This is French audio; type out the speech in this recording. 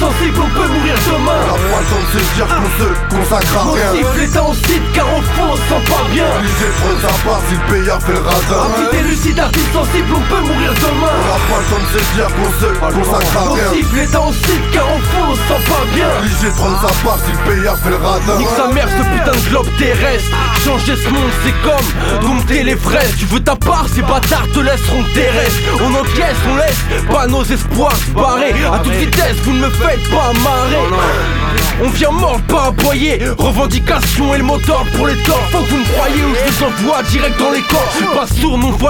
sensible, on peut mourir demain. On a pas le temps de se dire qu'on se consacre à Mon rien. sifflet est en cite car au fond on se sent pas bien. Obligé de prendre sa part si le payeur fait le radin. Un petit lucide, artiste sensible, on peut mourir demain. On a pas le temps de se dire qu'on se consacre à Mon rien. sifflet est en cite car au fond on se sent pas bien. Obligé de prendre sa part si le payeur fait le radin. Nique sa mère ce putain de globe terrestre. Changer ce monde c'est comme dompter les fraises. Tu veux ta part, ces bâtards te laisseront terrestre. On encaisse, on laisse pas nos espoirs se barrer. À toute vitesse, vous ne me faites pas marrer. On vient mordre, pas aboyer. Revendication et le moteur pour les torts. Faut que vous me croyez ou je vous envoie direct dans les corps. Je suis pas sourd, non